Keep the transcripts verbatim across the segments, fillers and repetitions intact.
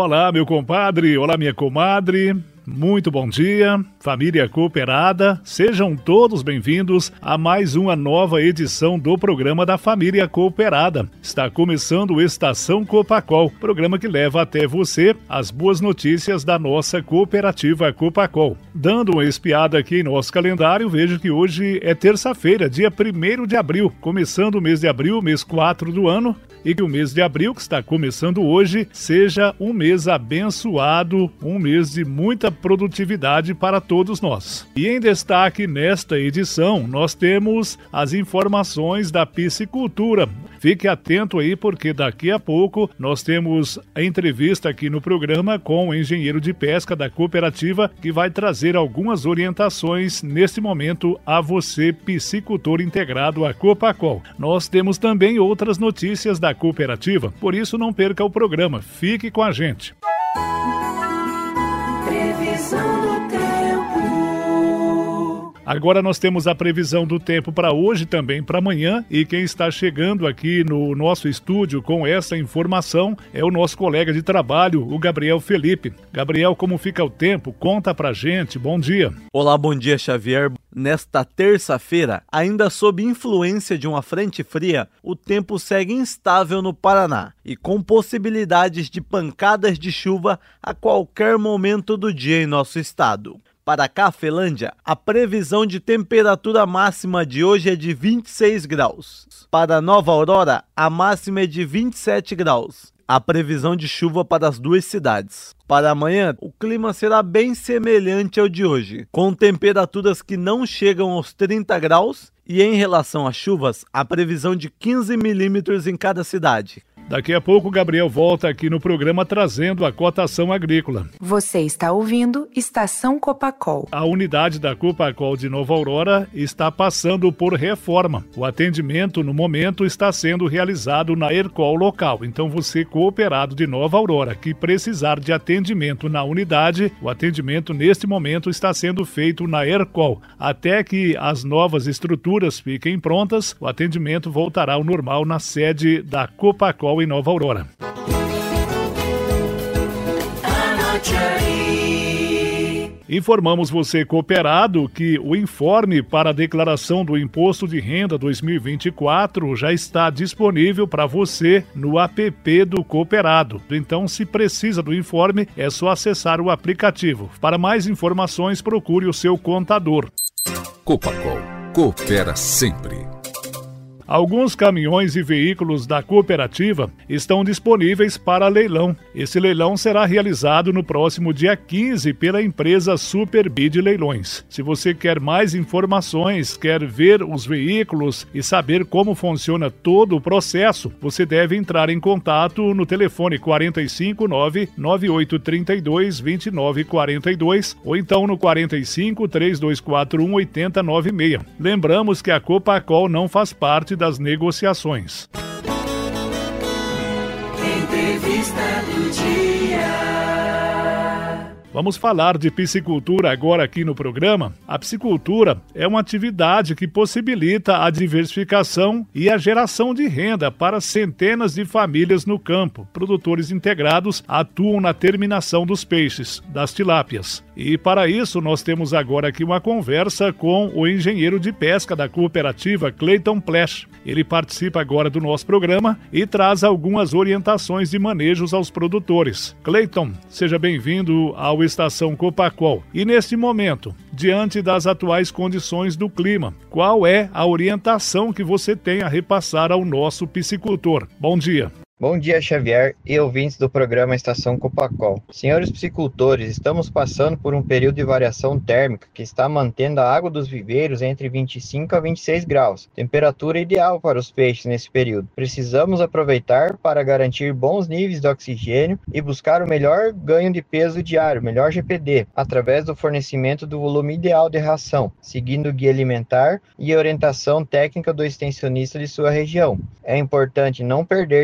Olá, meu compadre, olá, minha comadre. Muito bom dia, família cooperada, sejam todos bem-vindos a mais uma nova edição do programa da Família Cooperada. Está começando o Estação Copacol, programa que leva até você as boas notícias da nossa cooperativa Copacol. Dando uma espiada aqui em nosso calendário, vejo que hoje é terça-feira, dia primeiro de abril, começando o mês de abril, mês quatro do ano, e que o mês de abril, que está começando hoje, seja um mês abençoado, um mês de muita produtividade para todos nós. E em destaque nesta edição, nós temos as informações da piscicultura. Fique atento aí, porque daqui a pouco nós temos a entrevista aqui no programa com o engenheiro de pesca da cooperativa, que vai trazer algumas orientações neste momento a você, piscicultor integrado à Copacol. Nós temos também outras notícias da cooperativa, por isso não perca o programa, fique com a gente. Previsão do tempo. Agora nós temos a previsão do tempo para hoje, também para amanhã, e quem está chegando aqui no nosso estúdio com essa informação é o nosso colega de trabalho, o Gabriel Felipe. Gabriel, como fica o tempo? Conta pra gente, bom dia. Olá, bom dia, Xavier. Nesta terça-feira, ainda sob influência de uma frente fria, o tempo segue instável no Paraná e com possibilidades de pancadas de chuva a qualquer momento do dia em nosso estado. Para Cafelândia, a previsão de temperatura máxima de hoje é de vinte e seis graus. Para Nova Aurora, a máxima é de vinte e sete graus. A previsão de chuva para as duas cidades. Para amanhã, o clima será bem semelhante ao de hoje, com temperaturas que não chegam aos trinta graus e, em relação às chuvas, a previsão de quinze milímetros em cada cidade. Daqui a pouco o Gabriel volta aqui no programa trazendo a cotação agrícola. Você está ouvindo Estação Copacol. A unidade da Copacol de Nova Aurora está passando por reforma. O atendimento, no momento, está sendo realizado na Ercol local. Então você, cooperado de Nova Aurora, que precisar de atendimento na unidade, o atendimento neste momento está sendo feito na Ercol. Até que as novas estruturas fiquem prontas, o atendimento voltará ao normal na sede da Copacol em Nova Aurora. Informamos você, cooperado, que o informe para a declaração do Imposto de Renda dois mil e vinte e quatro já está disponível para você no app do Cooperado. Então, se precisa do informe, é só acessar o aplicativo. Para mais informações, procure o seu contador. Copacol, coopera sempre. Alguns caminhões e veículos da cooperativa estão disponíveis para leilão. Esse leilão será realizado no próximo dia quinze pela empresa Superbid Leilões. Se você quer mais informações, quer ver os veículos e saber como funciona todo o processo, você deve entrar em contato no telefone quatro cinco nove, nove oito três dois, dois nove quatro dois ou então no quatro cinco, três dois quatro um, oito zero nove seis. Lembramos que a Copacol não faz parte das negociações. Entrevista do dia. Vamos falar de piscicultura agora aqui no programa. A piscicultura é uma atividade que possibilita a diversificação e a geração de renda para centenas de famílias no campo. Produtores integrados atuam na terminação dos peixes, das tilápias. E para isso nós temos agora aqui uma conversa com o engenheiro de pesca da cooperativa, Cleiton Plesch. Ele participa agora do nosso programa e traz algumas orientações de manejos aos produtores. Cleiton, seja bem-vindo ao Estação Copacol. E neste momento, diante das atuais condições do clima, qual é a orientação que você tem a repassar ao nosso piscicultor? Bom dia. Bom dia, Xavier e ouvintes do programa Estação Copacol. Senhores piscicultores, estamos passando por um período de variação térmica que está mantendo a água dos viveiros entre vinte e cinco a vinte e seis graus, temperatura ideal para os peixes nesse período. Precisamos aproveitar para garantir bons níveis de oxigênio e buscar o melhor ganho de peso diário, melhor G P D, através do fornecimento do volume ideal de ração, seguindo o guia alimentar e a orientação técnica do extensionista de sua região. É importante não perder dias de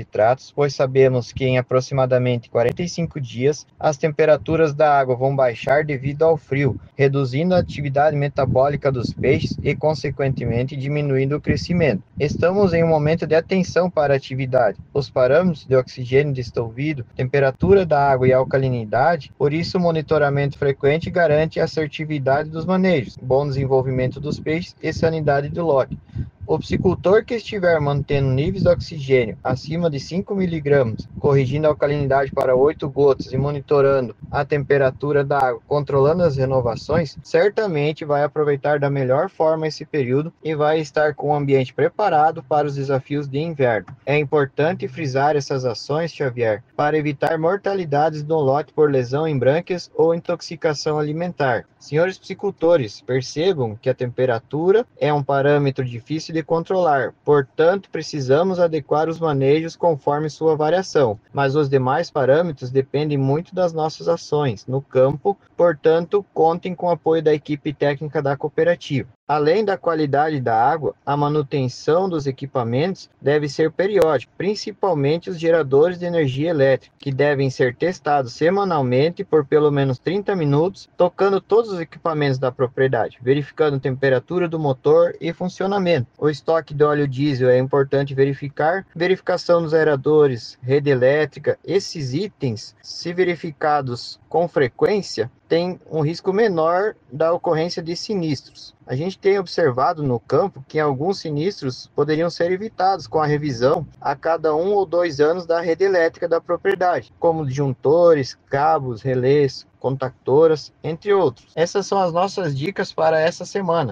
nitratos, pois sabemos que em aproximadamente quarenta e cinco dias as temperaturas da água vão baixar devido ao frio, reduzindo a atividade metabólica dos peixes e, consequentemente, diminuindo o crescimento. Estamos em um momento de atenção para a atividade. Os parâmetros de oxigênio dissolvido, temperatura da água e alcalinidade, por isso o monitoramento frequente garante a assertividade dos manejos, bom desenvolvimento dos peixes e sanidade do lote. O piscicultor que estiver mantendo níveis de oxigênio acima de cinco miligramas, corrigindo a alcalinidade para oito gotas e monitorando a temperatura da água, controlando as renovações, certamente vai aproveitar da melhor forma esse período e vai estar com o ambiente preparado para os desafios de inverno. É importante frisar essas ações, Xavier, para evitar mortalidades no lote por lesão em brânquias ou intoxicação alimentar. Senhores piscicultores, percebam que a temperatura é um parâmetro difícil de controlar, portanto, precisamos adequar os manejos conforme sua variação, mas os demais parâmetros dependem muito das nossas ações no campo, portanto, contem com o apoio da equipe técnica da cooperativa. Além da qualidade da água, a manutenção dos equipamentos deve ser periódica, principalmente os geradores de energia elétrica, que devem ser testados semanalmente por pelo menos trinta minutos, tocando todos os equipamentos da propriedade, verificando a temperatura do motor e funcionamento. O estoque de óleo diesel é importante verificar, verificação dos aeradores, rede elétrica, esses itens, se verificados com frequência, tem um risco menor da ocorrência de sinistros. A gente tem observado no campo que alguns sinistros poderiam ser evitados com a revisão a cada um ou dois anos da rede elétrica da propriedade, como disjuntores, cabos, relés, contactoras, entre outros. Essas são as nossas dicas para essa semana.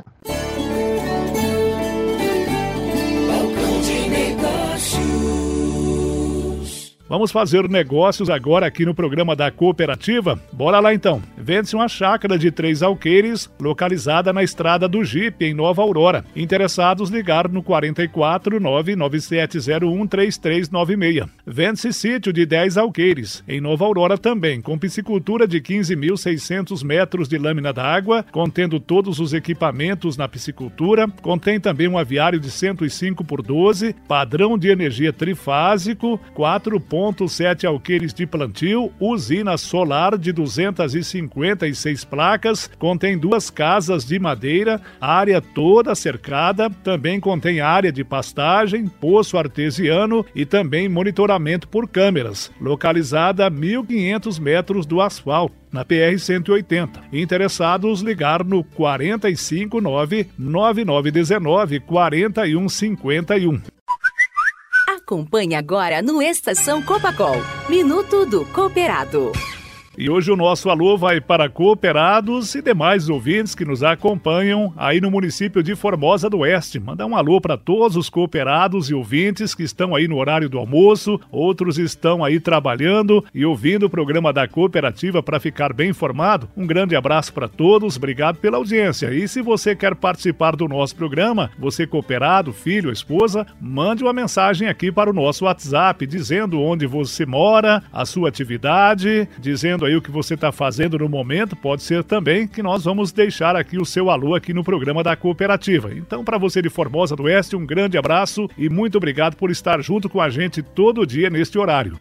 Vamos fazer negócios agora aqui no programa da cooperativa? Bora lá então. Vende-se uma chácara de três alqueires, localizada na estrada do Jipe, em Nova Aurora. Interessados, ligar no quarenta e quatro, nove nove sete zero um, três três nove seis. Vende-se sítio de dez alqueires, em Nova Aurora também, com piscicultura de quinze mil e seiscentos metros de lâmina d'água, contendo todos os equipamentos na piscicultura. Contém também um aviário de cento e cinco por doze, padrão de energia trifásico, quatro ponto sete alqueires de plantio, usina solar de duzentas e cinquenta e seis placas, contém duas casas de madeira, área toda cercada, também contém área de pastagem, poço artesiano e também monitoramento por câmeras, localizada a mil e quinhentos metros do asfalto, na P R cento e oitenta. Interessados, ligar no quarenta e cinco, nove nove nove um nove, quatro um cinco um. Acompanhe agora no Estação Copacol, Minuto do Cooperado. E hoje o nosso alô vai para cooperados e demais ouvintes que nos acompanham aí no município de Formosa do Oeste. Mandar um alô para todos os cooperados e ouvintes que estão aí no horário do almoço, outros estão aí trabalhando e ouvindo o programa da cooperativa para ficar bem informado. Um grande abraço para todos, obrigado pela audiência. E se você quer participar do nosso programa, você cooperado, filho, esposa, mande uma mensagem aqui para o nosso WhatsApp, dizendo onde você mora, a sua atividade, dizendo aí o que você está fazendo no momento. Pode ser também que nós vamos deixar aqui o seu alô aqui no programa da cooperativa. Então, para você de Formosa do Oeste, um grande abraço e muito obrigado por estar junto com a gente todo dia neste horário.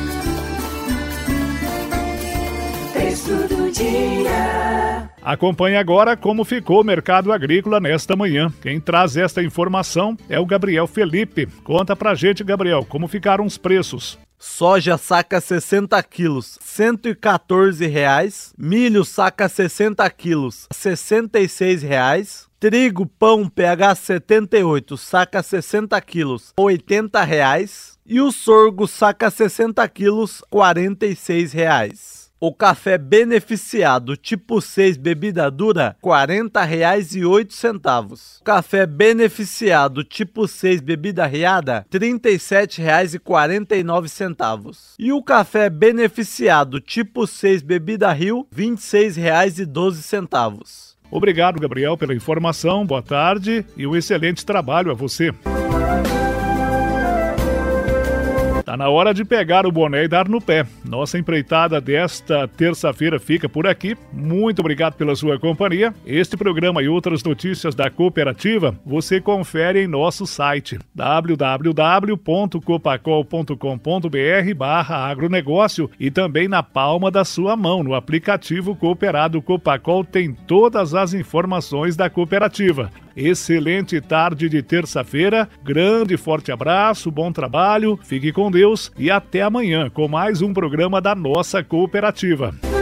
Texto do dia. Acompanhe agora como ficou o mercado agrícola nesta manhã. Quem traz esta informação é o Gabriel Felipe. Conta pra gente, Gabriel, como ficaram os preços. Soja saca sessenta quilos, cento e quatorze reais. Milho saca sessenta quilos, sessenta e seis reais. Trigo pão P H setenta e oito, saca sessenta quilos, oitenta reais. E o sorgo saca sessenta quilos, quarenta e seis reais. O café beneficiado tipo seis bebida dura, quarenta reais e oito centavos. Café beneficiado tipo seis bebida riada, trinta e sete reais e quarenta e nove centavos. E o café beneficiado tipo seis bebida Rio, vinte e seis reais e doze centavos. Obrigado, Gabriel, pela informação. Boa tarde e um excelente trabalho a você. Tá na hora de pegar o boné e dar no pé. Nossa empreitada desta terça-feira fica por aqui. Muito obrigado pela sua companhia. Este programa e outras notícias da cooperativa você confere em nosso site w w w ponto copacol ponto com ponto b r barra agronegócio e também na palma da sua mão. No aplicativo Cooperado Copacol tem todas as informações da cooperativa. Excelente tarde de terça-feira, grande e forte abraço, bom trabalho, fique com Deus e até amanhã com mais um programa da nossa cooperativa.